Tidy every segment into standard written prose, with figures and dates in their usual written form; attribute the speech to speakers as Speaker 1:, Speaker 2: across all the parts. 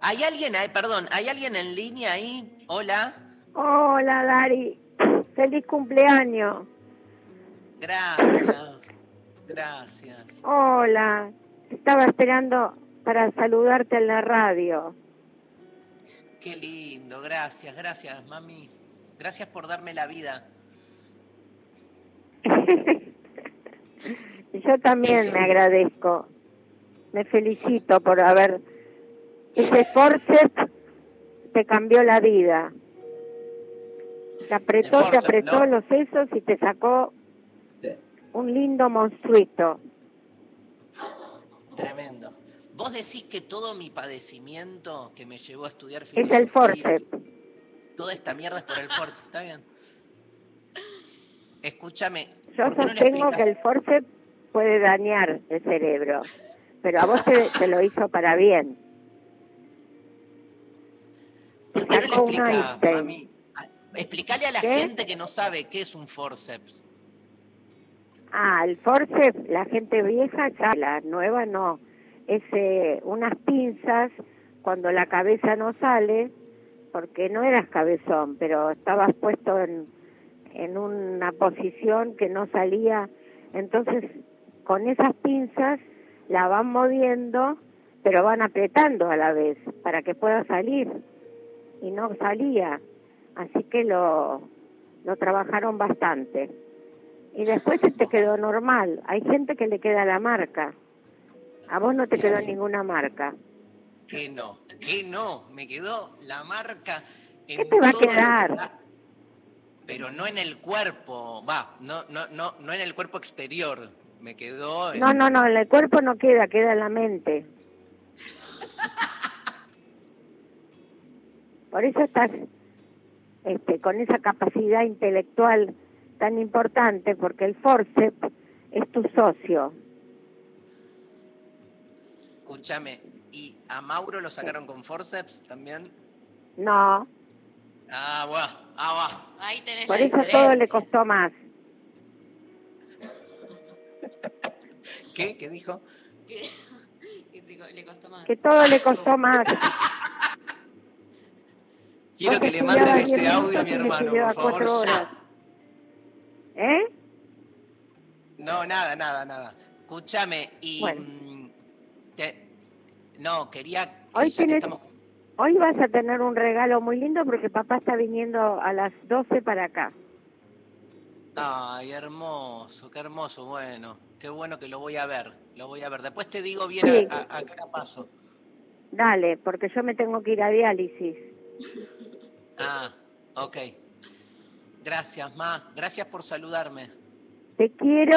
Speaker 1: ¿Hay alguien, perdón, hay alguien en línea ahí? Hola.
Speaker 2: Hola, Dari. Feliz cumpleaños.
Speaker 1: Gracias. Gracias.
Speaker 2: Hola. Estaba esperando para saludarte en la radio.
Speaker 1: Qué lindo. Gracias, gracias, mami. Gracias por darme la vida.
Speaker 2: Yo también me agradezco. Me felicito por haber... Ese forceps te cambió la vida. Te apretó
Speaker 1: ¿no?
Speaker 2: los sesos y te sacó un lindo monstruito.
Speaker 1: Tremendo. Vos decís que todo mi padecimiento que me llevó a estudiar
Speaker 2: Es el
Speaker 1: filosofía,
Speaker 2: forceps.
Speaker 1: toda esta mierda es por el forceps, ¿está bien? Escúchame,
Speaker 2: Yo
Speaker 1: ¿por qué no le
Speaker 2: sostengo que
Speaker 1: explicas?
Speaker 2: el forceps puede dañar el cerebro, pero a vos te lo hizo para bien.
Speaker 1: ¿Por
Speaker 2: Te
Speaker 1: qué no le
Speaker 2: sacó un
Speaker 1: explicas,
Speaker 2: Einstein.
Speaker 1: mami? Explícale a la
Speaker 2: ¿Qué?
Speaker 1: gente que no sabe qué es un forceps.
Speaker 2: El forceps, la gente vieja ya, la nueva no. Es unas pinzas cuando la cabeza no sale, porque no eras cabezón, pero estabas puesto en una posición que no salía. Entonces, con esas pinzas la van moviendo, pero van apretando a la vez para que pueda salir. Y no salía. Así que lo trabajaron bastante. Y después te quedó normal. Hay gente que le queda la marca. A vos no te quedó ninguna marca.
Speaker 1: ¿Qué no? ¿Qué no? Me quedó la marca
Speaker 2: ¿Qué
Speaker 1: en
Speaker 2: te va a
Speaker 1: todo lo que
Speaker 2: quedar?
Speaker 1: da, pero no en el cuerpo, no en el cuerpo exterior. Me quedó
Speaker 2: No,
Speaker 1: en...
Speaker 2: en el cuerpo no queda, queda en la mente. Por eso estás con esa capacidad intelectual tan importante, porque el forceps es tu socio.
Speaker 1: Escúchame, ¿y a Mauro lo sacaron con forceps también?
Speaker 2: No,
Speaker 1: Va.
Speaker 3: Ahí tenés
Speaker 2: por
Speaker 3: la
Speaker 2: eso todo le
Speaker 3: diferencia.
Speaker 2: costó más.
Speaker 1: ¿Qué? ¿Qué dijo?
Speaker 3: Que le costó más.
Speaker 2: Que todo le costó más.
Speaker 1: Quiero
Speaker 2: Vos
Speaker 1: que le manden
Speaker 2: estudiabas 10
Speaker 1: este audio a
Speaker 2: minutos
Speaker 1: mi
Speaker 2: y le
Speaker 1: hermano, por
Speaker 2: lleva
Speaker 1: favor,
Speaker 2: 4 horas.
Speaker 1: ya.
Speaker 2: ¿Eh?
Speaker 1: No, nada. Escúchame, y...
Speaker 2: Bueno,
Speaker 1: No, quería que
Speaker 2: hoy
Speaker 1: ya que estamos...
Speaker 2: hoy vas a tener un regalo muy lindo porque papá está viniendo a las 12 para acá.
Speaker 1: Ay, hermoso, qué hermoso, bueno. Qué bueno que lo voy a ver, Después te digo bien
Speaker 2: Sí,
Speaker 1: a qué hora paso.
Speaker 2: dale, porque yo me tengo que ir a diálisis.
Speaker 1: Ok. Gracias, Ma. Gracias por saludarme.
Speaker 2: Te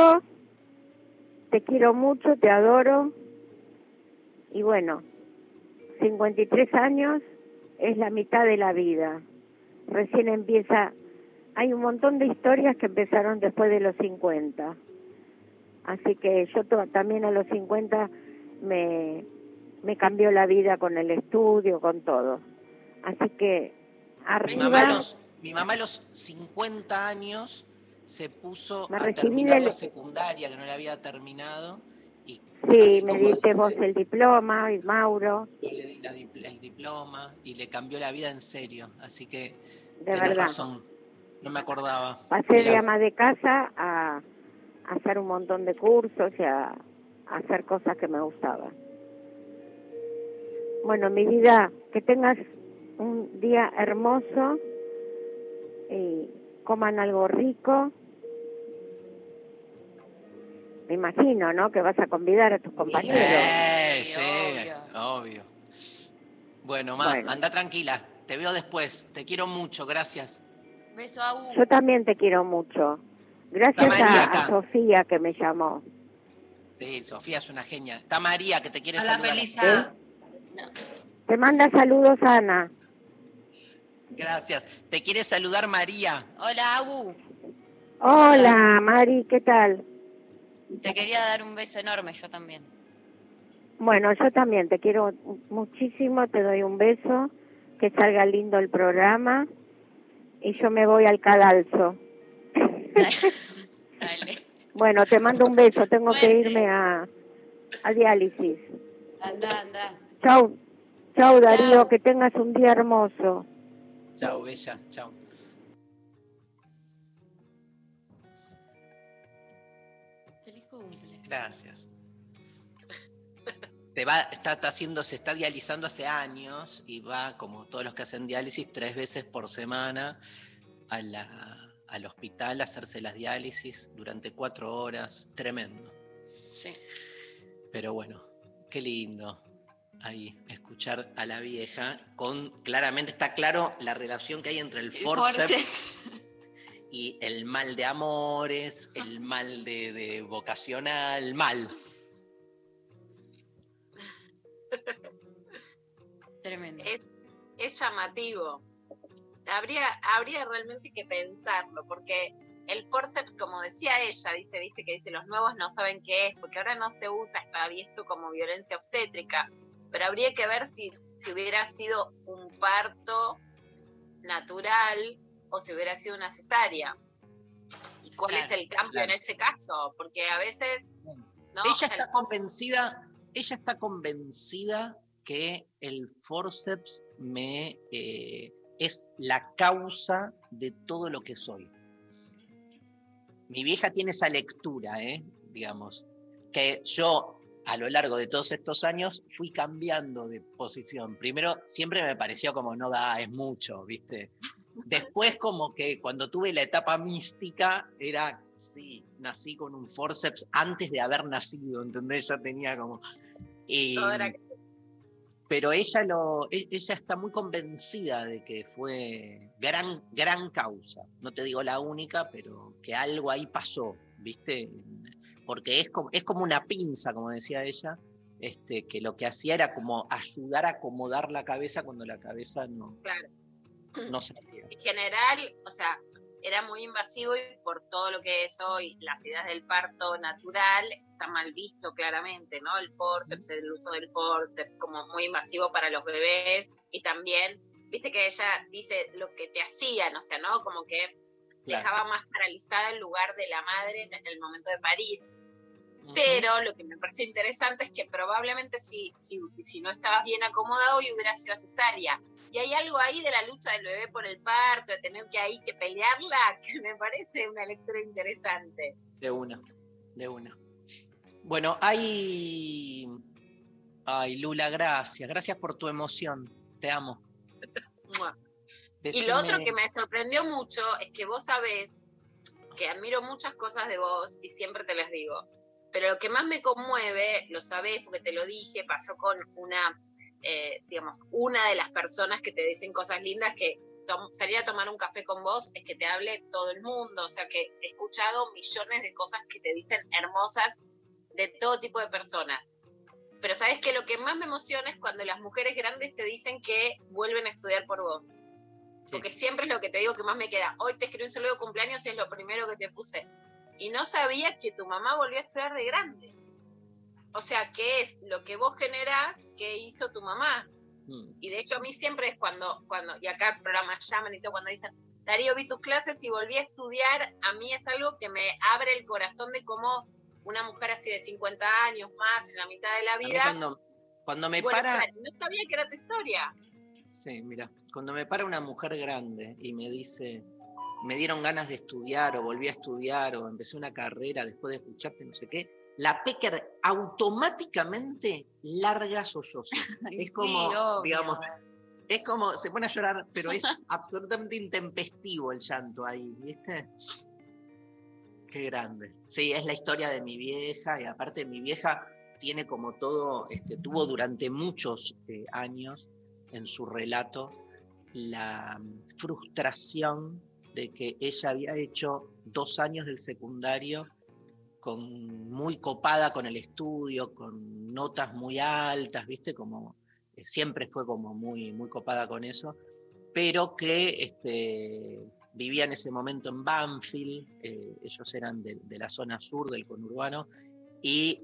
Speaker 2: quiero mucho, te adoro. Y bueno, 53 años es la mitad de la vida. Recién empieza, hay un montón de historias que empezaron después de los 50. Así que yo también a los 50 me cambió la vida con el estudio, con todo. Así que arriba...
Speaker 1: Mi mamá a los 50 años se puso
Speaker 2: Me
Speaker 1: a
Speaker 2: recibí
Speaker 1: terminar la secundaria, que no la había terminado, y
Speaker 2: Sí,
Speaker 1: así
Speaker 2: me
Speaker 1: como
Speaker 2: diste vos
Speaker 1: dice,
Speaker 2: el diploma, y Mauro,
Speaker 1: yo le di el diploma y le cambió la vida en serio. Así que
Speaker 2: de
Speaker 1: tenés
Speaker 2: verdad.
Speaker 1: razón, no me acordaba.
Speaker 2: Pasé de ama de casa a hacer un montón de cursos y a hacer cosas que me gustaban. Bueno, mi vida, que tengas un día hermoso y coman algo rico. Me imagino, ¿no? Que vas a convidar a tus compañeros.
Speaker 1: Sí, obvio. Bueno, anda tranquila. Te veo después. Te quiero mucho, gracias.
Speaker 3: Beso, Abu.
Speaker 2: Yo también te quiero mucho. Gracias a Sofía que me llamó.
Speaker 1: Sí, Sofía es una genia. Está María que te quiere
Speaker 4: Hola,
Speaker 1: saludar.
Speaker 4: Felisa.
Speaker 2: Te manda saludos, Ana.
Speaker 1: Gracias. Te quiere saludar María.
Speaker 3: Hola, Abu.
Speaker 2: Hola, Mari, ¿qué tal?
Speaker 3: Te quería dar un beso enorme, yo también.
Speaker 2: Bueno, yo también te quiero muchísimo, te doy un beso, que salga lindo el programa y yo me voy al cadalso.
Speaker 3: Dale.
Speaker 2: Bueno, te mando un beso, tengo que irme a diálisis.
Speaker 3: Anda.
Speaker 2: Chau, Chau, Darío, que tengas un día hermoso.
Speaker 1: Chau, bella, chau.
Speaker 3: Feliz cumple.
Speaker 1: Gracias. Se está dializando hace años y va, como todos los que hacen diálisis, 3 veces por semana al hospital a hacerse las diálisis durante 4 horas. Tremendo.
Speaker 3: Sí.
Speaker 1: Pero bueno, qué lindo ahí escuchar a la vieja. Claramente está claro la relación que hay entre el forceps y el mal de amores, el mal de vocacional, mal.
Speaker 3: Tremendo.
Speaker 4: Es llamativo. Habría realmente que pensarlo, porque el forceps, como decía ella, viste que dice los nuevos no saben qué es, porque ahora no se usa, está visto como violencia obstétrica, pero habría que ver si hubiera sido un parto natural o si hubiera sido una cesárea. ¿Y cuál es el cambio en ese caso? Porque a veces... ¿no?
Speaker 1: Ella está convencida que el forceps es la causa de todo lo que soy. Mi vieja tiene esa lectura, digamos, que yo a lo largo de todos estos años fui cambiando de posición. Primero siempre me pareció como no da, es mucho, ¿viste? Después como que cuando tuve la etapa mística era, sí, nací con un forceps antes de haber nacido, ¿entendés? Ya tenía como... Pero ella está muy convencida de que fue gran causa. No te digo la única, pero que algo ahí pasó, ¿viste? Porque es como una pinza, como decía ella, que lo que hacía era como ayudar a acomodar la cabeza cuando la cabeza no salía.
Speaker 4: En general, o sea, era muy invasivo y por todo lo que es hoy, las ideas del parto natural está mal visto claramente, ¿no? El forceps, el uso del forceps como muy invasivo para los bebés, y también, viste que ella dice lo que te hacían, o sea, ¿no? Como que dejaba más paralizada el lugar de la madre en el momento de parir. Pero lo que me parece interesante es que probablemente si no estabas bien acomodado y hubiera sido cesárea. Y hay algo ahí de la lucha del bebé por el parto, de tener que pelearla, que me parece una lectura interesante.
Speaker 1: De una. Bueno, ay Lula, gracias por tu emoción, te amo.
Speaker 4: Y lo otro que me sorprendió mucho es que vos sabés que admiro muchas cosas de vos y siempre te las digo. Pero lo que más me conmueve, lo sabés porque te lo dije, pasó con una de las personas que te dicen cosas lindas, que salir a tomar un café con vos es que te hable todo el mundo. O sea, que he escuchado millones de cosas que te dicen hermosas de todo tipo de personas. Pero sabés que lo que más me emociona es cuando las mujeres grandes te dicen que vuelven a estudiar por vos. Sí. Porque siempre es lo que te digo que más me queda. Hoy te escribí un saludo de cumpleaños y es lo primero que te puse. Y no sabía que tu mamá volvió a estudiar de grande. O sea, ¿qué es lo que vos generás que hizo tu mamá? Y de hecho a mí siempre es cuando y acá el programa llaman y todo, cuando dicen, Darío, vi tus clases y volví a estudiar, a mí es algo que me abre el corazón de cómo una mujer así de 50 años más, en la mitad de la vida...
Speaker 1: Cuando me para...
Speaker 4: No sabía que era tu historia.
Speaker 1: Sí, mira, cuando me para una mujer grande y me dice... me dieron ganas de estudiar o volví a estudiar o empecé una carrera después de escucharte no sé qué, la Pecker automáticamente larga sollozo. Es como, sí, digamos, es como, se pone a llorar, pero es absolutamente intempestivo el llanto ahí, ¿viste? Qué grande. Sí, es la historia de mi vieja, y aparte mi vieja tiene como todo, tuvo durante muchos años en su relato la frustración de que ella había hecho 2 años del secundario muy copada con el estudio, con notas muy altas, ¿viste? Como siempre fue como muy, muy copada con eso, pero que vivía en ese momento en Banfield, ellos eran de la zona sur del conurbano, y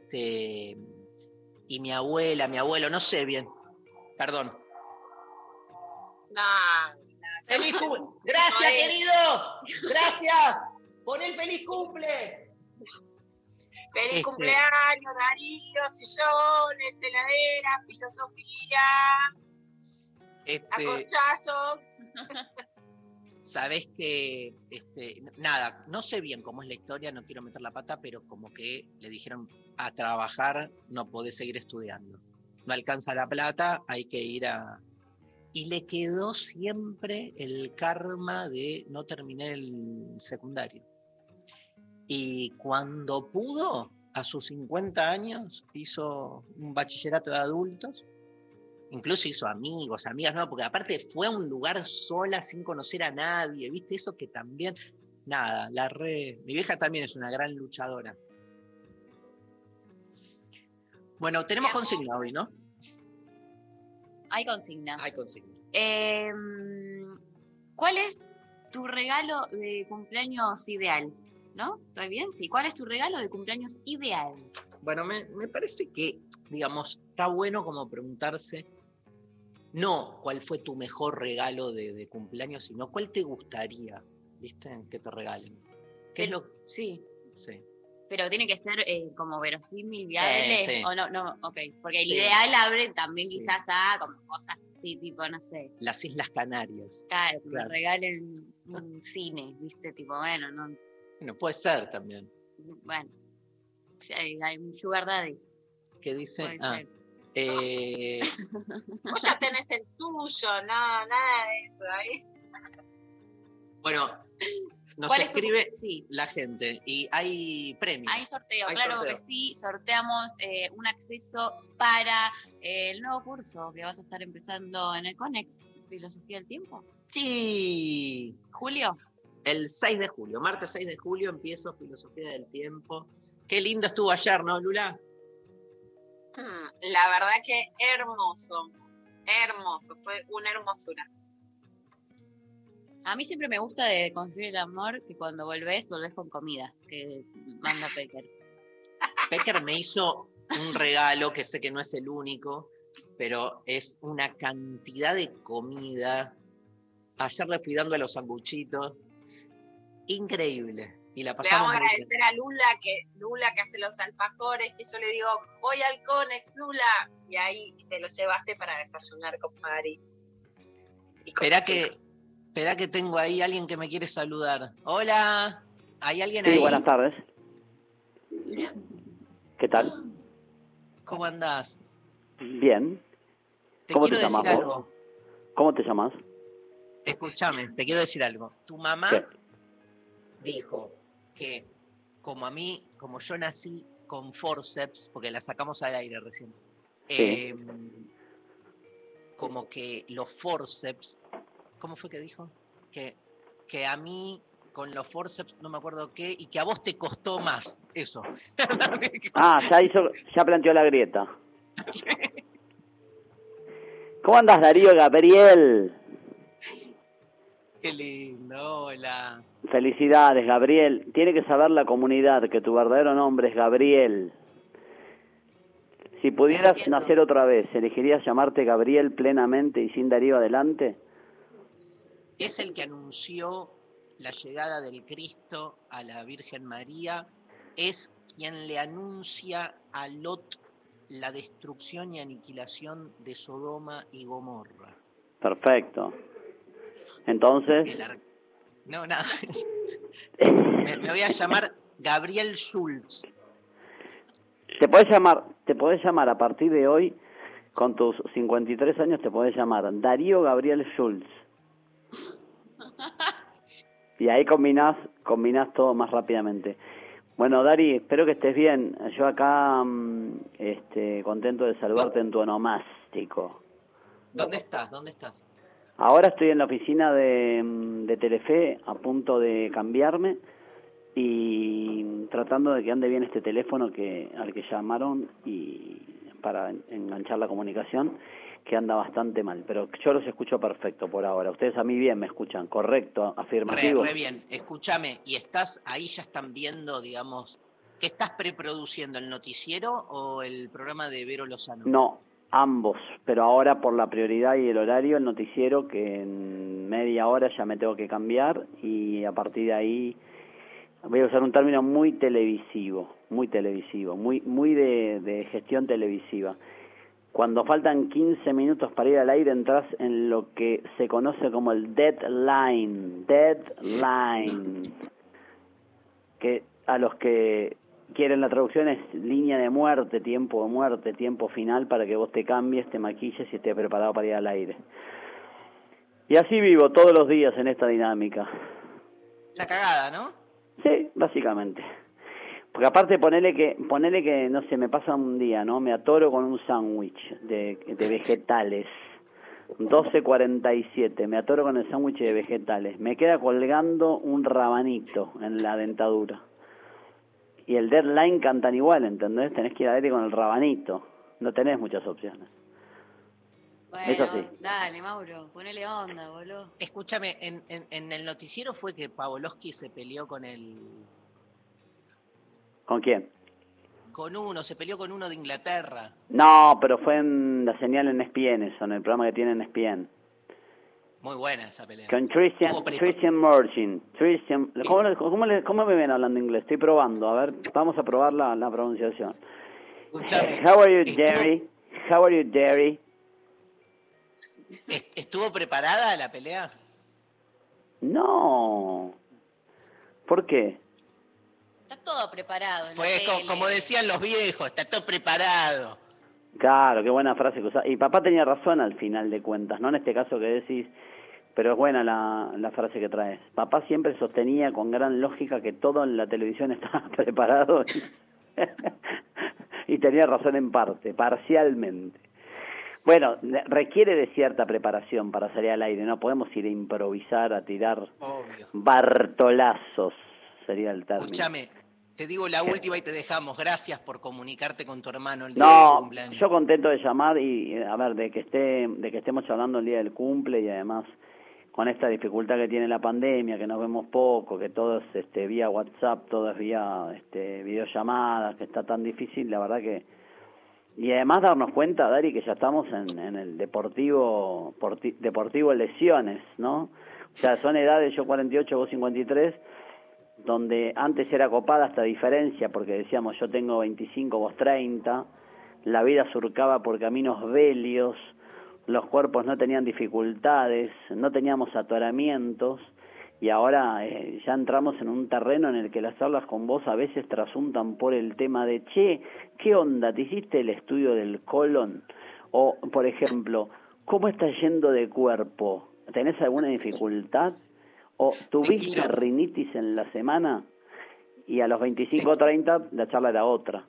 Speaker 1: mi abuelo, no sé bien, perdón.
Speaker 4: No.
Speaker 1: ¡Feliz cumple! ¡Gracias, querido! ¡Gracias! ¡Pon el feliz cumple!
Speaker 4: Feliz cumpleaños, Darío, sillones, heladera, filosofía, acorchazos.
Speaker 1: Sabés que, nada, no sé bien cómo es la historia, no quiero meter la pata, pero como que le dijeron a trabajar no podés seguir estudiando. No alcanza la plata, hay que ir a... Y le quedó siempre el karma de no terminar el secundario. Y cuando pudo, a sus 50 años, hizo un bachillerato de adultos. Incluso hizo amigos, amigas, ¿no? Porque aparte fue a un lugar sola, sin conocer a nadie, ¿viste? Eso que también, nada, Mi vieja también es una gran luchadora. Bueno, tenemos consigna hoy, ¿no?
Speaker 3: Hay consigna.
Speaker 1: Hay consigna.
Speaker 3: ¿Cuál es tu regalo de cumpleaños ideal? ¿No? ¿Está bien? Sí. ¿Cuál es tu regalo de cumpleaños ideal?
Speaker 1: Bueno, me parece que, digamos, está bueno como preguntarse, no cuál fue tu mejor regalo de cumpleaños, sino cuál te gustaría, ¿viste? Que te regalen. ¿Qué es lo...
Speaker 3: Sí.
Speaker 1: Sí.
Speaker 3: Pero tiene que ser como verosímil, viable,
Speaker 1: sí.
Speaker 3: o no, ok. Porque el
Speaker 1: Sí.
Speaker 3: ideal abre también
Speaker 1: Sí.
Speaker 3: quizás a como cosas así, tipo, no sé.
Speaker 1: Las Islas Canarias.
Speaker 3: Claro, que
Speaker 1: Claro.
Speaker 3: me regalen un cine, ¿viste? Tipo, bueno, no.
Speaker 1: Bueno, puede ser también.
Speaker 3: Bueno. Sí, hay un sugar daddy.
Speaker 1: ¿Qué dice?
Speaker 3: Puede ser.
Speaker 4: Vos ya tenés el tuyo, no, nada de eso ahí.
Speaker 1: Bueno, nos
Speaker 3: ¿Cuál es
Speaker 1: escribe
Speaker 3: Sí.
Speaker 1: la gente y hay premios.
Speaker 3: Hay sorteo,
Speaker 1: Hay
Speaker 3: claro
Speaker 1: sorteo.
Speaker 3: que sí. Sorteamos un acceso para el nuevo curso que vas a estar empezando en el CONEX, Filosofía del Tiempo.
Speaker 1: Sí.
Speaker 3: Julio.
Speaker 1: El 6 de julio, martes 6 de julio, empiezo Filosofía del Tiempo. Qué lindo estuvo ayer, ¿no, Lula?
Speaker 4: La verdad que hermoso, fue una hermosura.
Speaker 3: A mí siempre me gusta de construir el amor que cuando volvés con comida, que manda Pecker.
Speaker 1: Pecker me hizo un regalo que sé que no es el único, pero es una cantidad de comida. Ayer le fui dando a los sanguchitos. Increíble. Y la
Speaker 4: Le
Speaker 1: pasamos
Speaker 4: vamos a
Speaker 1: muy bien.
Speaker 4: agradecer a Lula que hace los alfajores, que yo le digo, voy al Conex, Lula, y ahí te lo llevaste para desayunar con Mari.
Speaker 1: Esperá que tengo ahí alguien que me quiere saludar. Hola, ¿hay alguien ahí?
Speaker 5: Sí, buenas tardes. ¿Qué tal?
Speaker 1: ¿Cómo andás?
Speaker 5: Bien.
Speaker 1: Te
Speaker 5: ¿Cómo
Speaker 1: quiero
Speaker 5: te
Speaker 1: decir
Speaker 5: llamas vos?
Speaker 1: algo.
Speaker 5: ¿Cómo te llamas?
Speaker 1: Escúchame, te quiero decir algo. Tu mamá
Speaker 5: ¿Qué?
Speaker 1: dijo que como yo nací con forceps, porque la sacamos al aire recién,
Speaker 5: Sí.
Speaker 1: como que los forceps, ¿cómo fue que dijo? Que a mí con los forceps no me acuerdo qué, y que a vos te costó más, eso.
Speaker 5: Ya planteó la grieta. ¿Cómo andas, Darío Gabriel?
Speaker 1: Qué lindo, hola.
Speaker 5: Felicidades, Gabriel. Tiene que saber la comunidad que tu verdadero nombre es Gabriel. Si pudieras nacer otra vez, ¿elegirías llamarte Gabriel plenamente y sin Darío adelante?
Speaker 1: Es el que anunció la llegada del Cristo a la Virgen María, es quien le anuncia a Lot la destrucción y aniquilación de Sodoma y Gomorra.
Speaker 5: Perfecto. Entonces...
Speaker 1: No, nada. Me voy a llamar Gabriel Schultz. Te podés
Speaker 5: llamar a partir de hoy, con tus 53 años, te podés llamar Darío Gabriel Schultz. Y ahí combinás todo más rápidamente. Bueno, Dari, espero que estés bien. Yo acá contento de saludarte en tu onomástico.
Speaker 1: ¿Dónde estás?
Speaker 5: Ahora estoy en la oficina de Telefe, a punto de cambiarme y tratando de que ande bien este teléfono al que llamaron y para enganchar la comunicación, que anda bastante mal, pero yo los escucho perfecto por ahora. Ustedes a mí bien me escuchan, ¿correcto? ¿Afirmativo?
Speaker 1: Re bien. Escúchame, ¿y ahí ya están viendo, digamos, qué estás preproduciendo, el noticiero o el programa de Vero Lozano?
Speaker 5: No, ambos, pero ahora por la prioridad y el horario, el noticiero, que en media hora ya me tengo que cambiar y a partir de ahí voy a usar un término muy televisivo. muy televisivo, muy de gestión televisiva. Cuando faltan 15 minutos para ir al aire, entras en lo que se conoce como el deadline, que a los que quieren la traducción es línea de muerte, tiempo final, para que vos te cambies, te maquilles y estés preparado para ir al aire. Y así vivo todos los días en esta dinámica.
Speaker 1: La cagada, ¿no?
Speaker 5: Sí, básicamente. Porque aparte ponele que, no sé, me pasa un día, ¿no? Me atoro con un sándwich de vegetales. 12:47, me atoro con el sándwich de vegetales. Me queda colgando un rabanito en la dentadura. Y el deadline cantan igual, ¿entendés? Tenés que ir al aire con el rabanito. No tenés muchas opciones.
Speaker 3: Bueno,
Speaker 5: Eso sí.
Speaker 3: dale, Mauro, ponele onda, boludo.
Speaker 1: Escúchame, en el noticiero fue que Pavlovsky se peleó con el...
Speaker 5: ¿Con quién?
Speaker 1: Se peleó con uno de Inglaterra.
Speaker 5: No, pero fue en la señal en ESPN, eso, en el programa que tiene en ESPN.
Speaker 1: Muy buena esa pelea.
Speaker 5: Con Christian Murchin. ¿Cómo me ven hablando inglés? Estoy probando, a ver, vamos a probar la pronunciación.
Speaker 1: Escuchame,
Speaker 5: How are you, Derry?
Speaker 1: ¿Estuvo preparada la pelea?
Speaker 5: No. ¿Por qué?
Speaker 3: Está todo preparado.
Speaker 1: Fue como decían los viejos, está todo preparado.
Speaker 5: Claro, qué buena frase que usás. Y papá tenía razón al final de cuentas, no en este caso que decís, pero es buena la frase que traes. Papá siempre sostenía con gran lógica que todo en la televisión estaba preparado y tenía razón en parte, parcialmente. Bueno, requiere de cierta preparación para salir al aire, no podemos ir a improvisar, a tirar bartolazos, sería el término.
Speaker 1: Escúchame, te digo la última y te dejamos. Gracias por comunicarte con tu hermano el día del cumpleaños.
Speaker 5: Yo contento de llamar y, a ver, de que estemos hablando el día del cumple y además con esta dificultad que tiene la pandemia, que nos vemos poco, que todo es vía WhatsApp, todo es vía videollamadas, que está tan difícil, la verdad que... Y además darnos cuenta, Dari, que ya estamos en el deportivo lesiones, ¿no? O sea, son edades, yo 48, vos 53, donde antes era copada esta diferencia, porque decíamos yo tengo 25, vos 30, la vida surcaba por caminos velios, los cuerpos no tenían dificultades, no teníamos atoramientos, y ahora ya entramos en un terreno en el que las charlas con vos a veces trasuntan por el tema de, che, ¿qué onda? ¿Te hiciste el estudio del colon? O, por ejemplo, ¿cómo estás yendo de cuerpo? ¿Tenés alguna dificultad? ¿O tuviste rinitis en la semana? Y a los 25 o 30 la charla era otra.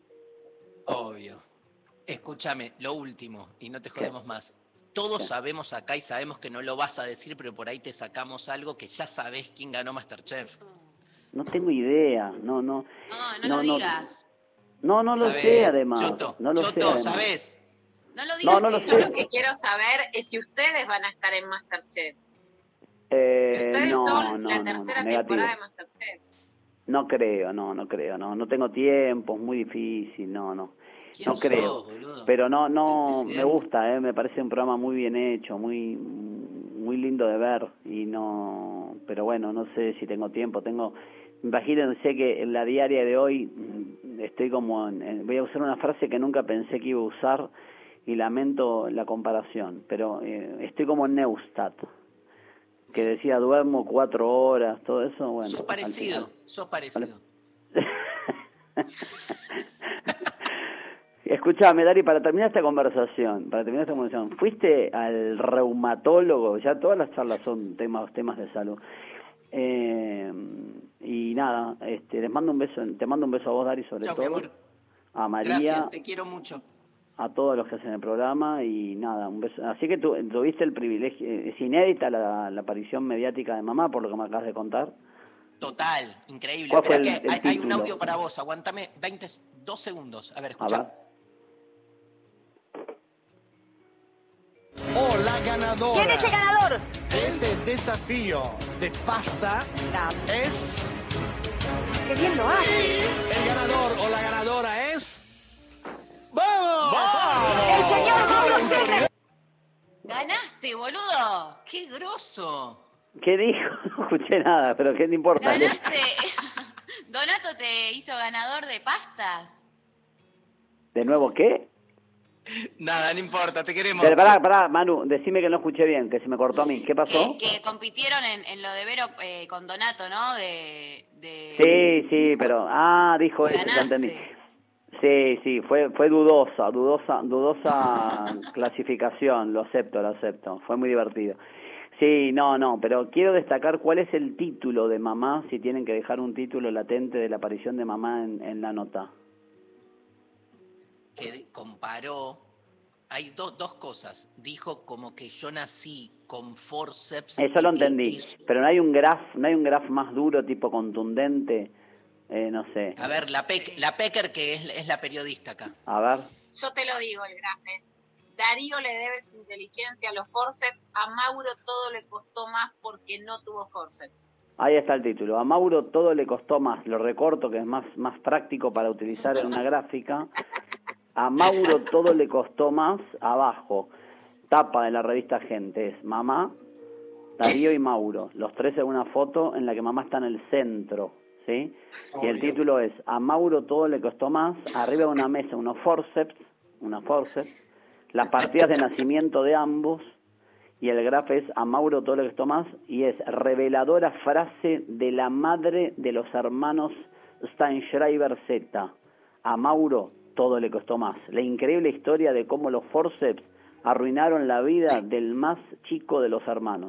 Speaker 1: Obvio. Escúchame, lo último, y no te jodemos más. Todos sabemos acá y sabemos que no lo vas a decir, pero por ahí te sacamos algo que ya sabés quién ganó MasterChef.
Speaker 5: No tengo idea, no
Speaker 3: lo digas.
Speaker 5: No lo sé, además.
Speaker 1: Choto, ¿sabés?
Speaker 3: No lo digas.
Speaker 5: No lo
Speaker 4: Yo
Speaker 5: sé.
Speaker 4: lo que quiero saber es si ustedes van a estar en MasterChef. Si ustedes son la tercera temporada de MasterChef.
Speaker 5: No creo. No tengo tiempo, es muy difícil, no creo.
Speaker 1: Boludo?
Speaker 5: Pero no me gusta, me parece un programa muy bien hecho, muy lindo de ver y no, pero bueno, no sé si tengo tiempo, imagínense que en la diaria de hoy estoy como voy a usar una frase que nunca pensé que iba a usar y lamento la comparación, pero estoy como en Neustadt, que decía duermo 4 horas, todo eso, bueno.
Speaker 1: Sos parecido.
Speaker 5: Escuchame, Dari, para terminar esta conversación, fuiste al reumatólogo, ya todas las charlas son temas de salud. Y nada, te mando un beso a vos, Dari, sobre
Speaker 1: Chau,
Speaker 5: todo.
Speaker 1: Mi amor.
Speaker 5: A María.
Speaker 1: Gracias, te quiero mucho.
Speaker 5: A todos los que hacen el programa y nada, un beso. Así que tuviste el privilegio, es inédita la aparición mediática de mamá, por lo que me acabas de contar.
Speaker 1: Total, increíble.
Speaker 5: ¿Cuál fue
Speaker 1: hay un audio para vos, aguántame 2 segundos. A ver, escuchá.
Speaker 6: Oh, la ganadora.
Speaker 7: ¿Quién es el ganador?
Speaker 6: Este desafío de pasta es...
Speaker 7: ¡Qué bien lo hace!
Speaker 6: El ganador o la ganadora es... ¡Vamos!
Speaker 7: ¡Vamos! ¡El señor Mauro Silva!
Speaker 3: ¡Ganaste, boludo!
Speaker 1: ¡Qué grosso!
Speaker 5: ¿Qué dijo? No escuché nada, pero ¿qué te importa?
Speaker 3: Ganaste Donato te hizo ganador de pastas.
Speaker 5: ¿De nuevo qué?
Speaker 8: Nada, no importa, te queremos.
Speaker 5: Pero pará, Manu, decime que no escuché bien, que se me cortó a mí. ¿Qué pasó?
Speaker 3: Que compitieron en lo de Vero con Donato, ¿no?
Speaker 5: Sí, pero... dijo eso, ya entendí. Sí, fue dudosa clasificación, lo acepto. Fue muy divertido. Sí, no, pero quiero destacar cuál es el título de Mamá, si tienen que dejar un título latente de la aparición de Mamá en la nota.
Speaker 1: Que comparó, hay dos cosas. Dijo como que yo nací con forceps.
Speaker 5: Eso lo entendí, pero no hay un graph más duro, tipo contundente, no sé.
Speaker 1: A ver, la Pecker, que es la periodista acá.
Speaker 5: A ver.
Speaker 4: Yo te lo digo, el graph es: Darío le debe su inteligencia a los forceps, a Mauro todo le costó más porque no tuvo forceps.
Speaker 5: Ahí está el título. A Mauro todo le costó más. Lo recorto, que es más práctico para utilizar en una gráfica. A Mauro todo le costó más. Abajo, tapa de la revista Gente, es Mamá, Darío y Mauro. Los tres en una foto en la que Mamá está en el centro, ¿sí? Y el título es: a Mauro todo le costó más. Arriba de una mesa unos forceps, las partidas de nacimiento de ambos, y el graph es: a Mauro todo le costó más, y es reveladora frase de la madre de los hermanos Steinschreiber Z. A Mauro todo le costó más. La increíble historia de cómo los forceps arruinaron la vida del más chico de los hermanos.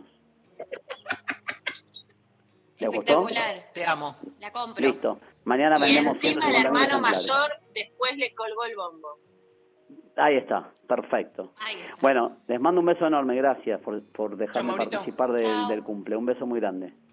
Speaker 5: ¿Le gustó?
Speaker 3: Espectacular.
Speaker 1: Te amo.
Speaker 3: La compro.
Speaker 5: Listo. Mañana
Speaker 4: Y
Speaker 5: vendemos
Speaker 4: encima el
Speaker 5: 150.000
Speaker 4: hermano
Speaker 5: ejemplares.
Speaker 4: mayor después le colgó el bombo.
Speaker 5: Ahí está, perfecto.
Speaker 3: Ahí está.
Speaker 5: Bueno, les mando un beso enorme, gracias por dejarme
Speaker 1: Chao, Maurito.
Speaker 5: participar
Speaker 3: Chao.
Speaker 5: del cumple. Un beso muy grande.